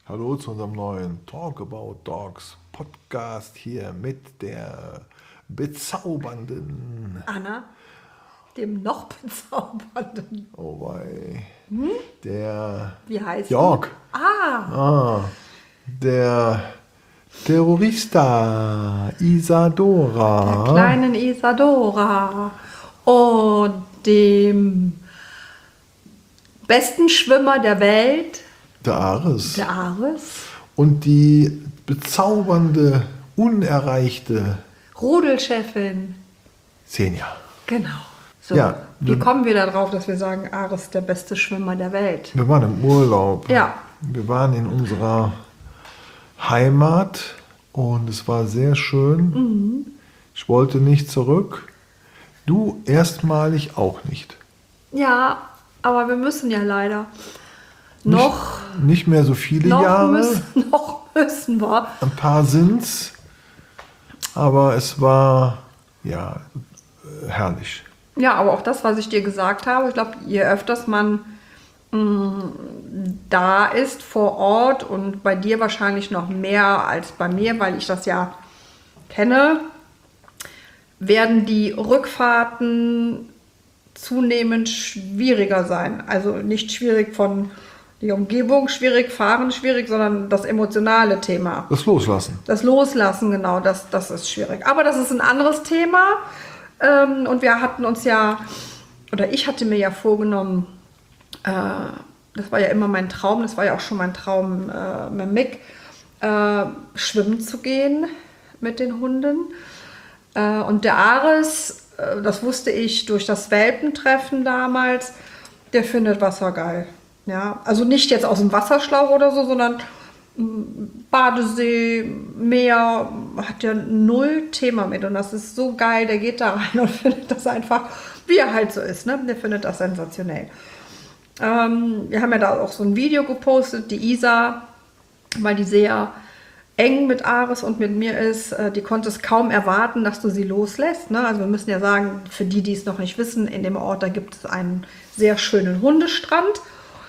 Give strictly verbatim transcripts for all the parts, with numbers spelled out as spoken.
Hallo zu unserem neuen Talk About Dogs Podcast hier mit der bezaubernden Anna, dem noch bezaubernden. Oh wei. Hm? Der Wie heißt Jörg. du? Ah. Ah, der Terrorista Isadora. Der kleinen Isadora. Und dem besten Schwimmer der Welt, Der Ares. der Ares. Und die bezaubernde, unerreichte Rudelchefin. Senja. Genau. So, Ja, wie du- kommen wir darauf, dass wir sagen, Ares ist der beste Schwimmer der Welt? Wir waren im Urlaub. Ja. Wir waren in unserer Heimat und es war sehr schön. Mhm. Ich wollte nicht zurück. Du erstmalig auch nicht. Ja, aber wir müssen ja leider. Noch, Nicht, nicht mehr so viele noch, Jahre. müssen, noch müssen wir. Ein paar sind's. Aber es war ja äh, herrlich. Ja, aber auch das, was ich dir gesagt habe, ich glaube, je öfters man mh, da ist vor Ort und bei dir wahrscheinlich noch mehr als bei mir, weil ich das ja kenne, werden die Rückfahrten zunehmend schwieriger sein. Also nicht schwierig von die Umgebung, schwierig fahren, schwierig, sondern das emotionale Thema. Das Loslassen. Das Loslassen, genau, das, das ist schwierig. Aber das ist ein anderes Thema. Ähm, und wir hatten uns ja, oder ich hatte mir ja vorgenommen, äh, das war ja immer mein Traum, das war ja auch schon mein Traum äh, mit Mick, äh, schwimmen zu gehen mit den Hunden. Äh, und der Ares, äh, das wusste ich durch das Welpentreffen damals, der findet Wasser geil. Ja, also nicht jetzt aus dem Wasserschlauch oder so, sondern Badesee, Meer, hat ja null Thema mit. Und das ist so geil, der geht da rein und findet das einfach, wie er halt so ist, ne? Der findet das sensationell. Ähm, wir haben ja da auch so ein Video gepostet, die Isa, weil die sehr eng mit Ares und mit mir ist, äh, die konnte es kaum erwarten, dass du sie loslässt. Ne? Also wir müssen ja sagen, für die, die es noch nicht wissen, in dem Ort, da gibt es einen sehr schönen Hundestrand.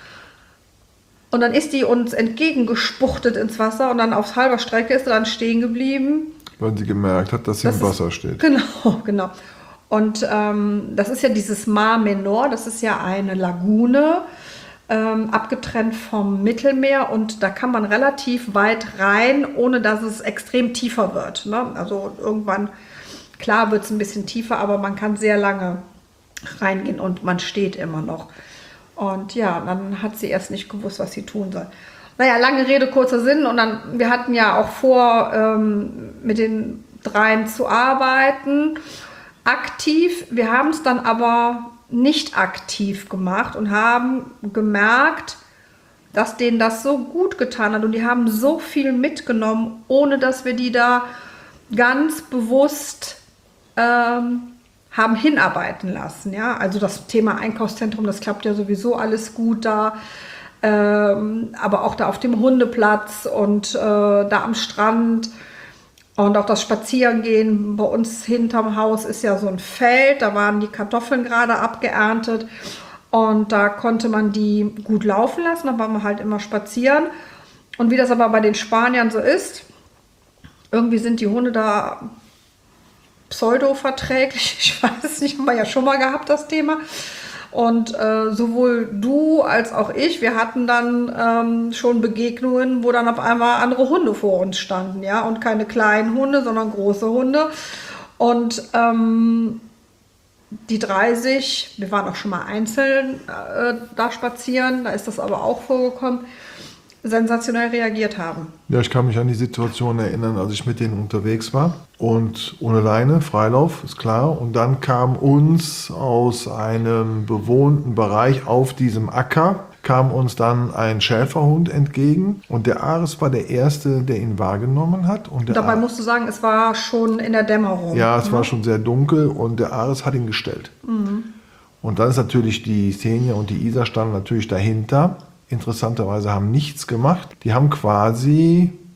Und dann ist die uns entgegengespuchtet ins Wasser und dann auf halber Strecke ist sie dann stehen geblieben. Weil sie gemerkt hat, dass sie Das im ist- Wasser steht. Genau, genau. Und ähm, das ist ja dieses Mar Menor, das ist ja eine Lagune, ähm, abgetrennt vom Mittelmeer und da kann man relativ weit rein, ohne dass es extrem tiefer wird. Ne? Also irgendwann, klar wird es ein bisschen tiefer, aber man kann sehr lange reingehen und man steht immer noch. Und ja, dann hat sie erst nicht gewusst, was sie tun soll. Naja, lange Rede, kurzer Sinn. Und dann, wir hatten ja auch vor, ähm, mit den dreien zu arbeiten, aktiv. Wir haben es dann aber nicht aktiv gemacht und haben gemerkt, dass denen das so gut getan hat. Und die haben so viel mitgenommen, ohne dass wir die da ganz bewusst ähm, haben hinarbeiten lassen. Ja? Also das Thema Einkaufszentrum, das klappt ja sowieso alles gut da. Ähm, aber auch da auf dem Hundeplatz und äh, da am Strand und auch das Spazierengehen. Bei uns hinterm Haus ist ja so ein Feld, da waren die Kartoffeln gerade abgeerntet und da konnte man die gut laufen lassen, da waren wir halt immer spazieren. Und wie das aber bei den Spaniern so ist, irgendwie sind die Hunde da pseudo-verträglich, ich weiß es nicht, haben wir ja schon mal gehabt, das Thema. Und äh, sowohl du als auch ich, wir hatten dann ähm, schon Begegnungen, wo dann auf einmal andere Hunde vor uns standen, ja, und keine kleinen Hunde, sondern große Hunde. Und ähm, die dreißig, wir waren auch schon mal einzeln äh, da spazieren, da ist das aber auch vorgekommen, sensationell reagiert haben. Ja, ich kann mich an die Situation erinnern, als ich mit denen unterwegs war. Und ohne Leine, Freilauf, ist klar. Und dann kam uns aus einem bewohnten Bereich auf diesem Acker, kam uns dann ein Schäferhund entgegen. Und der Ares war der Erste, der ihn wahrgenommen hat. Und der Dabei Ar- musst du sagen, es war schon in der Dämmerung. Ja, es war schon sehr dunkel und der Ares hat ihn gestellt. Und dann ist natürlich die Senja und die Isa standen natürlich dahinter. Interessanterweise haben nichts gemacht. Die haben quasi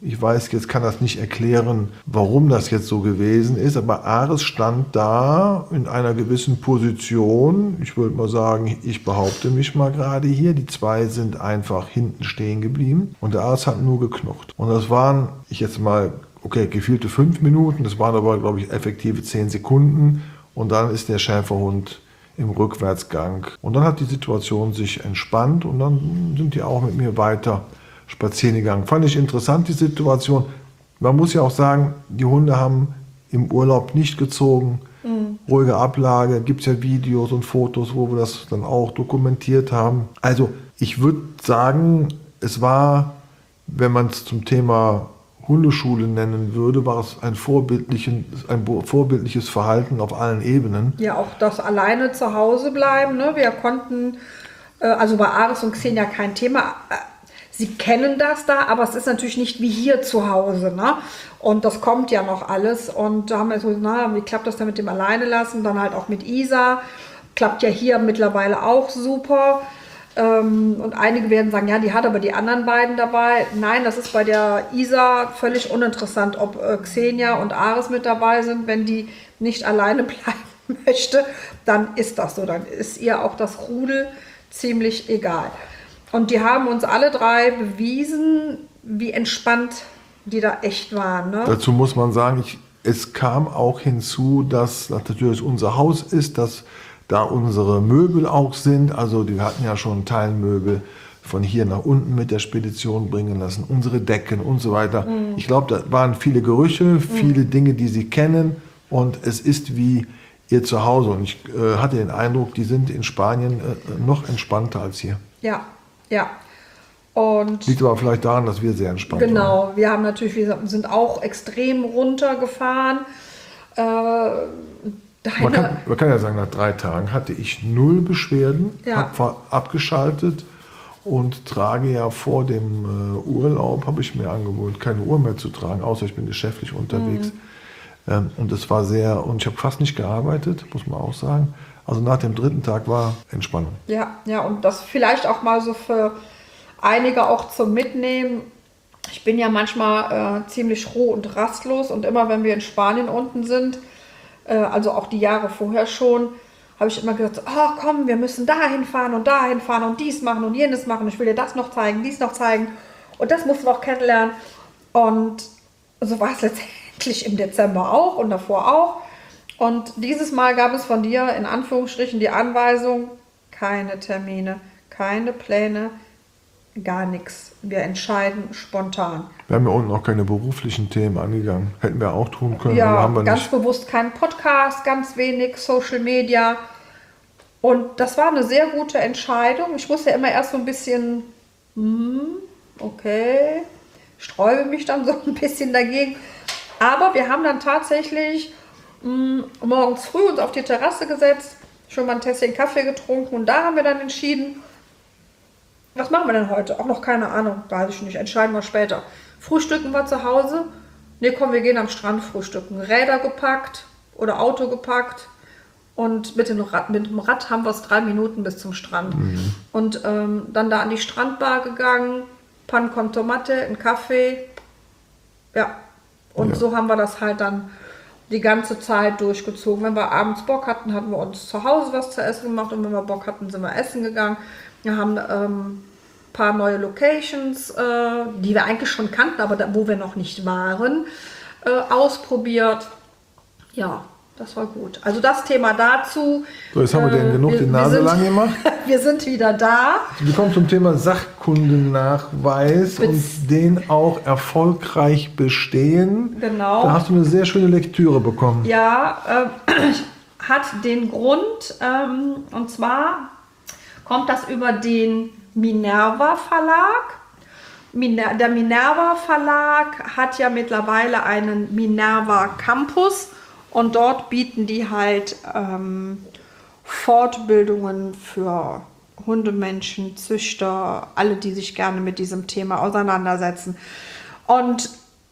Ich weiß, jetzt kann das nicht erklären, warum das jetzt so gewesen ist, aber Ares stand da in einer gewissen Position. Ich würde mal sagen, ich behaupte mich mal gerade hier. Die zwei sind einfach hinten stehen geblieben und der Ares hat nur geknurrt. Und das waren, ich jetzt mal, okay, gefühlte fünf Minuten, das waren aber, glaube ich, effektive zehn Sekunden. Und dann ist der Schäferhund im Rückwärtsgang. Und dann hat die Situation sich entspannt und dann sind die auch mit mir weiter spazieren gegangen. Fand ich interessant, die Situation. Man muss ja auch sagen, die Hunde haben im Urlaub nicht gezogen. Mhm. Ruhige Ablage, gibt es ja Videos und Fotos, wo wir das dann auch dokumentiert haben. Also ich würde sagen, es war, wenn man es zum Thema Hundeschule nennen würde, war es ein, vorbildlichen, ein vorbildliches Verhalten auf allen Ebenen. Ja, auch das alleine zu Hause bleiben. Ne? Wir konnten, äh, also bei Ares und Xenia kein Thema. Sie kennen das da, aber es ist natürlich nicht wie hier zu Hause. Ne? Und das kommt ja noch alles. Und da haben wir so, na, wie klappt das denn mit dem Alleine lassen? Dann halt auch mit Isa. Klappt ja hier mittlerweile auch super. Ähm, und einige werden sagen, ja, die hat aber die anderen beiden dabei. Nein, das ist bei der Isa völlig uninteressant, ob äh, Xenia und Ares mit dabei sind. Wenn die nicht alleine bleiben möchte, dann ist das so. Dann ist ihr auch das Rudel ziemlich egal. Und die haben uns alle drei bewiesen, wie entspannt die da echt waren. Ne? Dazu muss man sagen, ich, es kam auch hinzu, dass das natürlich unser Haus ist, dass da unsere Möbel auch sind. Also die hatten ja schon Teilmöbel von hier nach unten mit der Spedition bringen lassen, unsere Decken und so weiter. Mhm. Ich glaube, da waren viele Gerüche, viele mhm. Dinge, die sie kennen und es ist wie ihr Zuhause. Und ich äh, hatte den Eindruck, die sind in Spanien äh, noch entspannter als hier. Ja. Ja, und liegt aber vielleicht daran, dass wir sehr entspannt waren. Genau, wir haben natürlich, wir sind auch extrem runtergefahren. Äh, man, kann, man kann ja sagen, nach drei Tagen hatte ich null Beschwerden, ja. habe abgeschaltet und trage ja vor dem äh, Urlaub, habe ich mir angewöhnt, keine Uhr mehr zu tragen, außer ich bin geschäftlich unterwegs. Mhm. Ähm, und das war sehr, und ich habe fast nicht gearbeitet, muss man auch sagen. Also nach dem dritten Tag war Entspannung. Ja, ja, und das vielleicht auch mal so für einige auch zum Mitnehmen. Ich bin ja manchmal äh, ziemlich roh und rastlos und immer wenn wir in Spanien unten sind, äh, also auch die Jahre vorher schon, habe ich immer gesagt, oh komm, wir müssen dahin fahren und dahin fahren und dies machen und jenes machen. Ich will dir das noch zeigen, dies noch zeigen und das musst du auch kennenlernen. Und so war es letztendlich im Dezember auch und davor auch. Und dieses Mal gab es von dir in Anführungsstrichen die Anweisung, keine Termine, keine Pläne, gar nichts. Wir entscheiden spontan. Wir haben ja unten auch keine beruflichen Themen angegangen. Hätten wir auch tun können, ja, aber haben wir ganz nicht. bewusst keinen Podcast, ganz wenig Social Media. Und das war eine sehr gute Entscheidung. Ich musste ja immer erst so ein bisschen, hm, okay, sträube mich dann so ein bisschen dagegen. Aber wir haben dann tatsächlich morgens früh uns auf die Terrasse gesetzt, schon mal ein Tässchen Kaffee getrunken und da haben wir dann entschieden, was machen wir denn heute? Auch noch keine Ahnung, weiß ich nicht, entscheiden wir später. Frühstücken wir zu Hause? Ne, komm, wir gehen am Strand frühstücken. Räder gepackt oder Auto gepackt und mit dem Rad, mit dem Rad haben wir es drei Minuten bis zum Strand. Mhm. Und ähm, dann da an die Strandbar gegangen, Pan con Tomate, einen Kaffee, ja, und ja. So haben wir das halt dann die ganze Zeit durchgezogen. Wenn wir abends Bock hatten, hatten wir uns zu Hause was zu essen gemacht und wenn wir Bock hatten, sind wir essen gegangen. Wir haben ähm, ein paar neue Locations, äh, die wir eigentlich schon kannten, aber da, wo wir noch nicht waren, äh, ausprobiert. Ja, das war gut. Also das Thema dazu. So, jetzt haben wir denn genug wir, die Nase sind, lang gemacht. Wir sind wieder da. Wir kommen zum Thema Sachkundennachweis Bez- und den auch erfolgreich bestehen. Genau. Da hast du eine sehr schöne Lektüre bekommen. Ja, äh, hat den Grund, ähm, und zwar kommt das über den Minerva Verlag. Miner- der Minerva Verlag hat ja mittlerweile einen Minerva Campus und dort bieten die halt ähm, Fortbildungen für Hundemenschen, Züchter, alle, die sich gerne mit diesem Thema auseinandersetzen. Und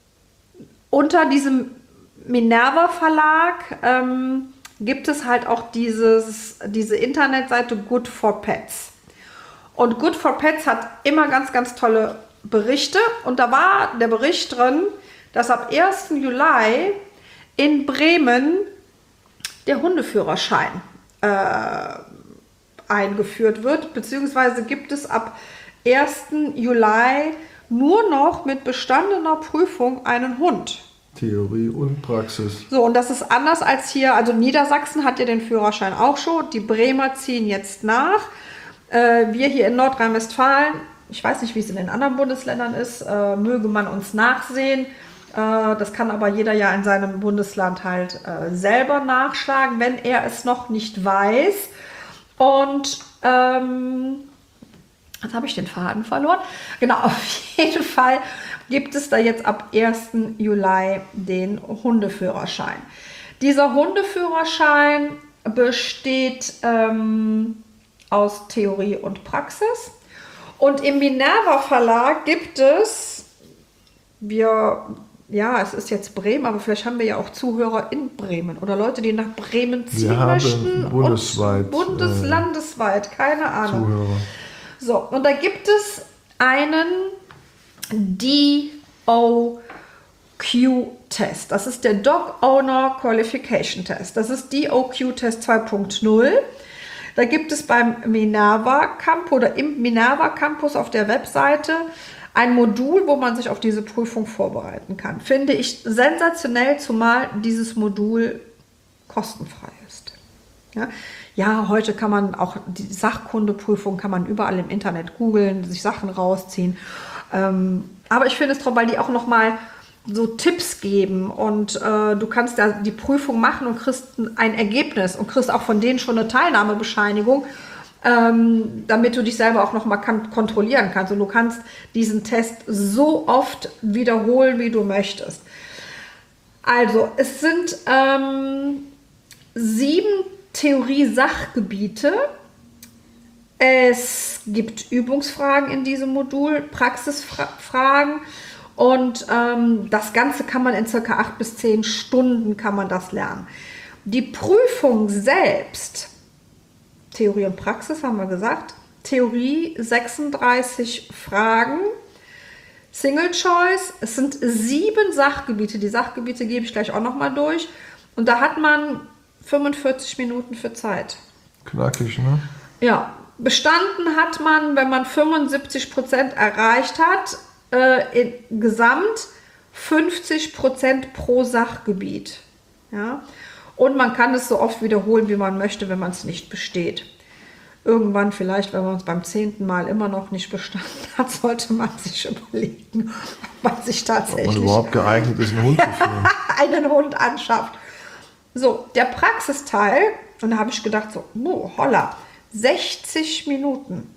unter diesem Minerva Verlag ähm, gibt es halt auch dieses, diese Internetseite Good for Pets. Und Good for Pets hat immer ganz, ganz tolle Berichte und da war der Bericht drin, dass ab ersten Juli in Bremen der Hundeführerschein äh, eingeführt wird, beziehungsweise gibt es ab ersten Juli nur noch mit bestandener Prüfung einen Hund. Theorie und Praxis. So, und das ist anders als hier, also Niedersachsen hat ja den Führerschein auch schon, die Bremer ziehen jetzt nach. Äh, wir hier in Nordrhein-Westfalen, ich weiß nicht, wie es in den anderen Bundesländern ist, äh, möge man uns nachsehen. Äh, das kann aber jeder ja in seinem Bundesland halt äh, selber nachschlagen, wenn er es noch nicht weiß. Und ähm, jetzt habe ich den Faden verloren. Genau, auf jeden Fall gibt es da jetzt ab ersten Juli den Hundeführerschein. Dieser Hundeführerschein besteht ähm, aus Theorie und Praxis. Und im Minerva Verlag gibt es, wir, ja, es ist jetzt Bremen, aber vielleicht haben wir ja auch Zuhörer in Bremen oder Leute, die nach Bremen ziehen wir haben möchten. bundesweit, und bundeslandesweit, keine Ahnung. Zuhörer. So, und da gibt es einen D O Q-Test. Das ist der Dog Owner Qualification Test. Das ist D O Q-Test zwei Punkt null. Da gibt es beim Minerva Campus oder im Minerva Campus auf der Webseite ein Modul, wo man sich auf diese Prüfung vorbereiten kann. Finde ich sensationell, zumal dieses Modul kostenfrei ist. Ja, ja, heute kann man auch die Sachkundeprüfung kann man überall im Internet googeln, sich Sachen rausziehen. Ähm, aber ich finde es toll, weil die auch noch mal so Tipps geben und äh, du kannst ja die Prüfung machen und kriegst ein Ergebnis und kriegst auch von denen schon eine Teilnahmebescheinigung, ähm, damit du dich selber auch noch mal kan- kontrollieren kannst. Und du kannst diesen Test so oft wiederholen, wie du möchtest. Also, es sind ähm, sieben Theorie-Sachgebiete. Es gibt Übungsfragen in diesem Modul, Praxisfragen und ähm, das Ganze kann man in circa acht bis zehn Stunden kann man das lernen. Die Prüfung selbst, Theorie und Praxis haben wir gesagt, Theorie sechsunddreißig Fragen, Single Choice, es sind sieben Sachgebiete, die Sachgebiete gebe ich gleich auch nochmal durch und da hat man fünfundvierzig Minuten für Zeit. Knackig, ne? Ja, bestanden hat man, wenn man fünfundsiebzig Prozent erreicht hat, äh, insgesamt fünfzig Prozent pro Sachgebiet. Ja? Und man kann es so oft wiederholen, wie man möchte, wenn man es nicht besteht. Irgendwann vielleicht, wenn man es beim zehnten Mal immer noch nicht bestanden hat, sollte man sich überlegen, ob man sich tatsächlich Ob man überhaupt geeignet ist, einen Hund zu führen. einen Hund anschafft. So, der Praxisteil, und da habe ich gedacht, so, oh, holla, sechzig Minuten.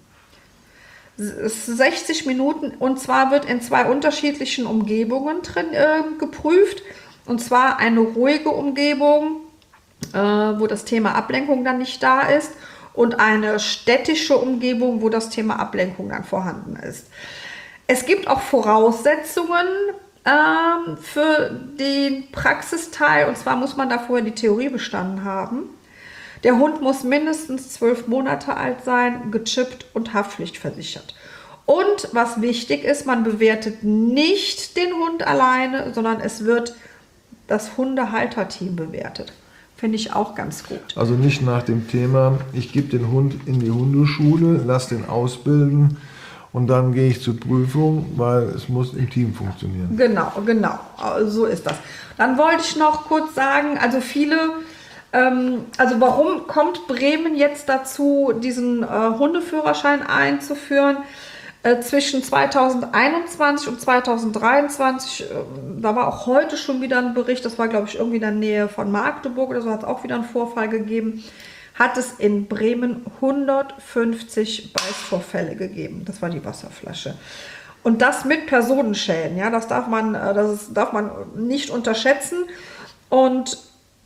sechzig Minuten und zwar wird in zwei unterschiedlichen Umgebungen drin äh, geprüft. Und zwar eine ruhige Umgebung, äh, wo das Thema Ablenkung dann nicht da ist und eine städtische Umgebung, wo das Thema Ablenkung dann vorhanden ist. Es gibt auch Voraussetzungen ähm, für den Praxisteil und zwar muss man da vorher die Theorie bestanden haben. Der Hund muss mindestens zwölf Monate alt sein, gechippt und haftpflichtversichert. Und was wichtig ist, man bewertet nicht den Hund alleine, sondern es wird das Hundehalterteam bewertet. Finde ich auch ganz gut. Also nicht nach dem Thema, ich gebe den Hund in die Hundeschule, lasse den ausbilden und dann gehe ich zur Prüfung, weil es muss im Team funktionieren. Genau, genau, so ist das. Dann wollte ich noch kurz sagen, also viele... Also warum kommt Bremen jetzt dazu, diesen äh, Hundeführerschein einzuführen? Äh, zwischen zweitausendeinundzwanzig und zweitausenddreiundzwanzig, äh, da war auch heute schon wieder ein Bericht, das war glaube ich irgendwie in der Nähe von Magdeburg oder so, hat es auch wieder einen Vorfall gegeben, hat es in Bremen hundertfünfzig Beißvorfälle gegeben. Das war die Wasserflasche. Und das mit Personenschäden, ja, das darf man, äh, das darf man nicht unterschätzen. Und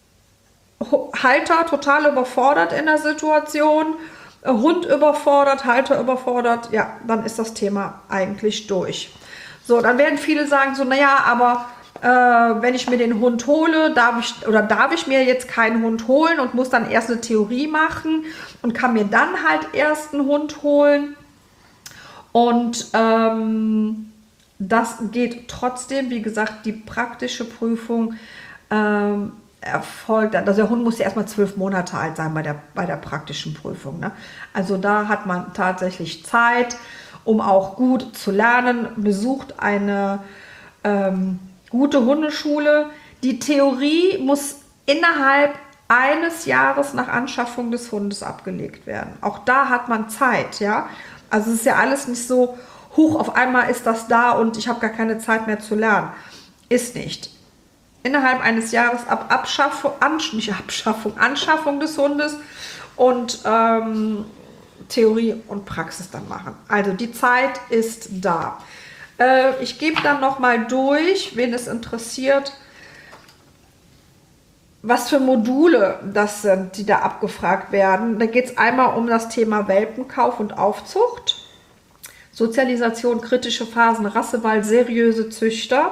Halter total überfordert in der Situation, Hund überfordert, Halter überfordert, ja, dann ist das Thema eigentlich durch. So, dann werden viele sagen so, naja, aber äh, wenn ich mir den Hund hole, darf ich, oder darf ich mir jetzt keinen Hund holen und muss dann erst eine Theorie machen und kann mir dann halt erst einen Hund holen. Und ähm, das geht trotzdem, wie gesagt, die praktische Prüfung ähm, erfolgt. Also der Hund muss ja erstmal zwölf Monate alt sein bei der, bei der praktischen Prüfung. Ne? Also da hat man tatsächlich Zeit, um auch gut zu lernen. Besucht eine ähm, gute Hundeschule. Die Theorie muss innerhalb eines Jahres nach Anschaffung des Hundes abgelegt werden. Auch da hat man Zeit, ja. Also es ist ja alles nicht so, huch, auf einmal ist das da und ich habe gar keine Zeit mehr zu lernen. Ist nicht. Innerhalb eines Jahres ab Abschaffung, an, nicht Abschaffung, Anschaffung des Hundes und ähm, Theorie und Praxis dann machen. Also die Zeit ist da. Äh, ich gebe dann noch mal durch, wen es interessiert, was für Module das sind, die da abgefragt werden. Da geht es einmal um das Thema Welpenkauf und Aufzucht, Sozialisation, kritische Phasen, Rassewahl, seriöse Züchter.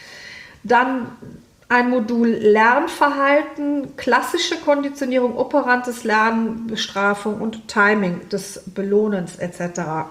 Dann ein Modul Lernverhalten, klassische Konditionierung, operantes Lernen, Bestrafung und Timing des Belohnens et cetera.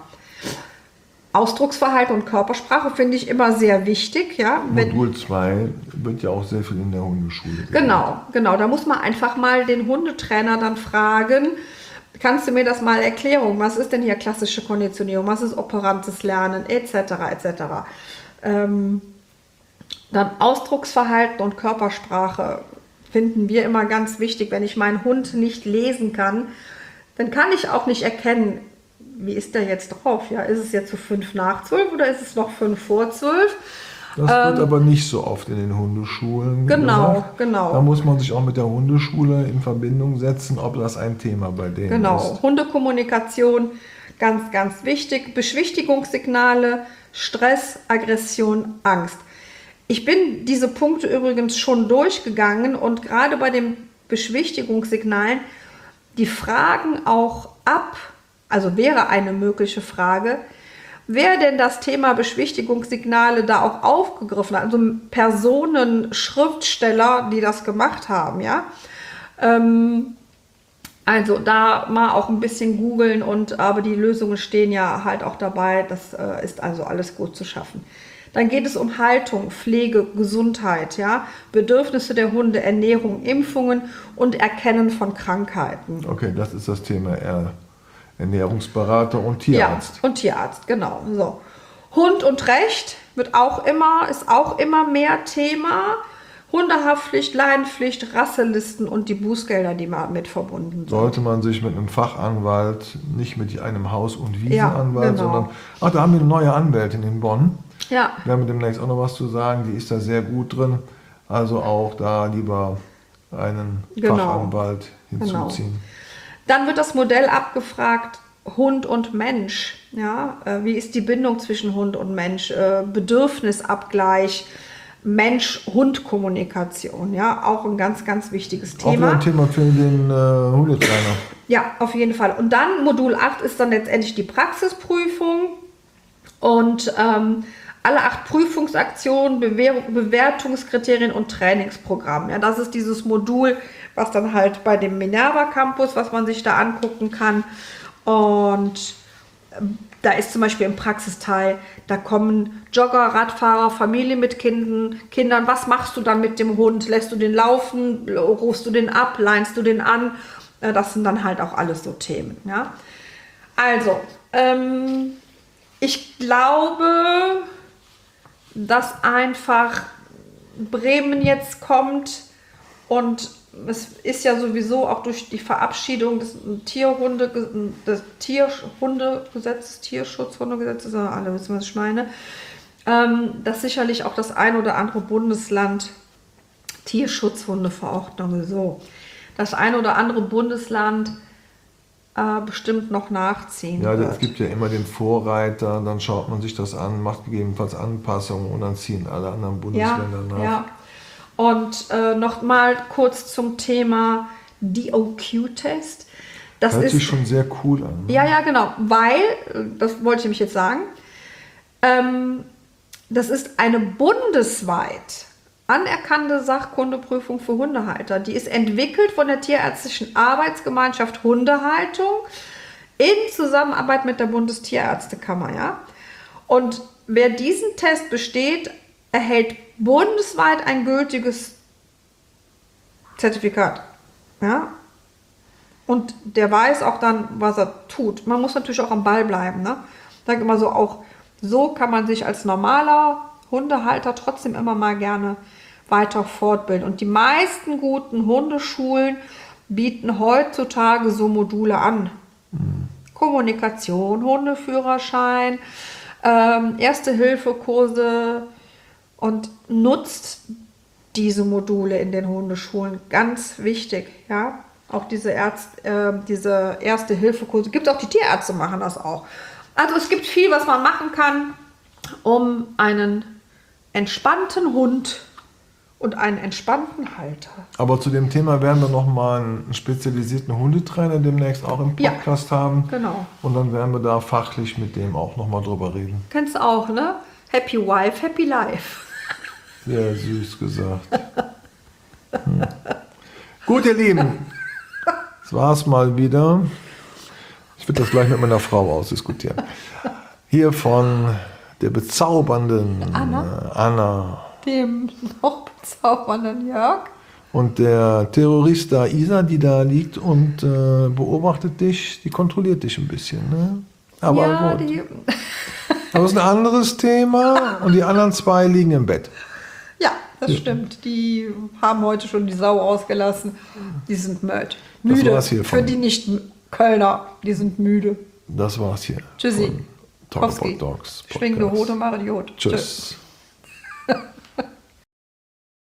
Ausdrucksverhalten und Körpersprache finde ich immer sehr wichtig. Ja? Modul zwei wird ja auch sehr viel in der Hundeschule gemacht. Genau, genau. Da muss man einfach mal den Hundetrainer dann fragen, kannst du mir das mal erklären? Was ist denn hier klassische Konditionierung? Was ist operantes Lernen et cetera et cetera. Ähm, dann Ausdrucksverhalten und Körpersprache finden wir immer ganz wichtig. Wenn ich meinen Hund nicht lesen kann, dann kann ich auch nicht erkennen, wie ist der jetzt drauf? Ja, ist es jetzt so fünf nach zwölf oder ist es noch fünf vor zwölf? Das ähm, wird aber nicht so oft in den Hundeschulen Genau, gemacht. genau. Da muss man sich auch mit der Hundeschule in Verbindung setzen, ob das ein Thema bei denen genau. ist. Genau, Hundekommunikation, ganz, ganz wichtig. Beschwichtigungssignale, Stress, Aggression, Angst. Ich bin diese Punkte übrigens schon durchgegangen und gerade bei den Beschwichtigungssignalen, die fragen auch ab, also wäre eine mögliche Frage, wer denn das Thema Beschwichtigungssignale da auch aufgegriffen hat, also Personen, Schriftsteller, die das gemacht haben, ja. Ähm, also da mal auch ein bisschen googeln und aber die Lösungen stehen ja halt auch dabei, das äh, ist also alles gut zu schaffen. Dann geht es um Haltung, Pflege, Gesundheit, ja, Bedürfnisse der Hunde, Ernährung, Impfungen und Erkennen von Krankheiten. Okay, das ist das Thema R. Ernährungsberater und Tierarzt. Ja, und Tierarzt, genau. So. Hund und Recht wird auch immer, ist auch immer mehr Thema. Hundehaftpflicht, Leinenpflicht, Rasselisten und die Bußgelder, die mit verbunden sind. Sollte man sich mit einem Fachanwalt, nicht mit einem Haus- und Wiesenanwalt, ja, genau. sondern, ach, da haben wir eine neue Anwältin in Bonn. Ja. Wir haben demnächst auch noch was zu sagen, die ist da sehr gut drin. Also auch da lieber einen genau. Fachanwalt hinzuziehen. Genau. Dann wird das Modell abgefragt, Hund und Mensch. Ja, äh, wie ist die Bindung zwischen Hund und Mensch? Äh, Bedürfnisabgleich, Mensch-Hund-Kommunikation. Ja, auch ein ganz, ganz wichtiges Thema. Auch wieder ein Thema für den äh, Hundetrainer. Ja, auf jeden Fall. Und dann Modul acht ist dann letztendlich die Praxisprüfung. Und ähm, alle acht Prüfungsaktionen, Bewehr- Bewertungskriterien und Trainingsprogramm. Ja, das ist dieses Modul, was dann halt bei dem Minerva Campus, was man sich da angucken kann. Und da ist zum Beispiel im Praxisteil, da kommen Jogger, Radfahrer, Familie mit Kindern, Kindern. Was machst du dann mit dem Hund? Lässt du den laufen? Rufst du den ab? Leinst du den an? Das sind dann halt auch alles so Themen. Ja? Also, ähm, ich glaube, dass einfach Bremen jetzt kommt und es ist ja sowieso auch durch die Verabschiedung des Tierhunde, des Tierhundegesetzes, Tierschutzhundegesetzes, alle wissen, was ich meine, ähm, dass sicherlich auch das ein oder andere Bundesland Tierschutzhundeverordnung so, das ein oder andere Bundesland äh, bestimmt noch nachziehen ja, wird. Es gibt ja immer den Vorreiter, dann schaut man sich das an, macht gegebenenfalls Anpassungen und dann ziehen alle anderen Bundesländer ja, nach. Ja. Und äh, noch mal kurz zum Thema D O Q-Test. Das Hört ist, sich schon sehr cool an. Ne? Ja, ja, genau, weil, das wollte ich nämlich jetzt sagen, ähm, das ist eine bundesweit anerkannte Sachkundeprüfung für Hundehalter. Die ist entwickelt von der Tierärztlichen Arbeitsgemeinschaft Hundehaltung in Zusammenarbeit mit der Bundestierärztekammer. Ja? Und wer diesen Test besteht, erhält bundesweit ein gültiges Zertifikat. Ja? Und der weiß auch dann, was er tut. Man muss natürlich auch am Ball bleiben. Ne? Ich sage immer so, auch so kann man sich als normaler Hundehalter trotzdem immer mal gerne weiter fortbilden. Und die meisten guten Hundeschulen bieten heutzutage so Module an. Mhm. Kommunikation, Hundeführerschein, ähm, Erste-Hilfe-Kurse und nutzt diese Module in den Hundeschulen. Ganz wichtig, ja. Auch diese, Ärzt, äh, diese Erste-Hilfe-Kurse, gibt auch die Tierärzte machen das auch. Also es gibt viel, was man machen kann, um einen entspannten Hund und einen entspannten Halter. Aber zu dem Thema werden wir nochmal einen spezialisierten Hundetrainer demnächst auch im Podcast ja, haben. Genau. Und dann werden wir da fachlich mit dem auch nochmal drüber reden. Kennst du auch, ne? Happy Wife, Happy Life. Sehr süß gesagt. Hm. Gut, ihr Lieben. Das war's mal wieder. Ich würde das gleich mit meiner Frau ausdiskutieren. Hier von der bezaubernden Anna. Anna. Dem noch bezaubernden Jörg. Und der Terrorista Isa, die da liegt und äh, beobachtet dich, die kontrolliert dich ein bisschen. Ne? Aber ja, gut. Die das ist ein anderes Thema und die anderen zwei liegen im Bett. Ja, das ja. stimmt. Die haben heute schon die Sau ausgelassen. Die sind müde. Das war's hier Für die Nicht-Kölner, die sind müde. Das war's hier. Tschüssi. Talk About Dogs. Schwingende Hote, Mariot. Tschüss. Tschüss.